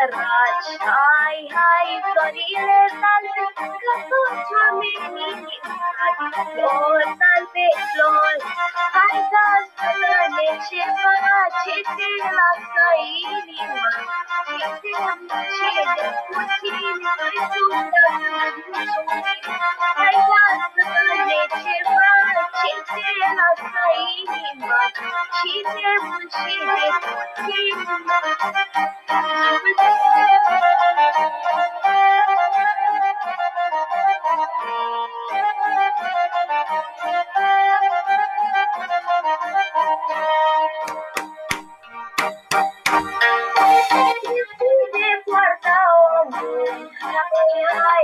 săraci. Hai, hai, florile talbe, că toți oamenii flori, talbe, flori. Hai, dă-ne ceva ce te lasă inima, ce te încede puțin, mai sunt hai, dă-ne ceva ce te lasă inima, și te încede puțin. De poarta omului, hai,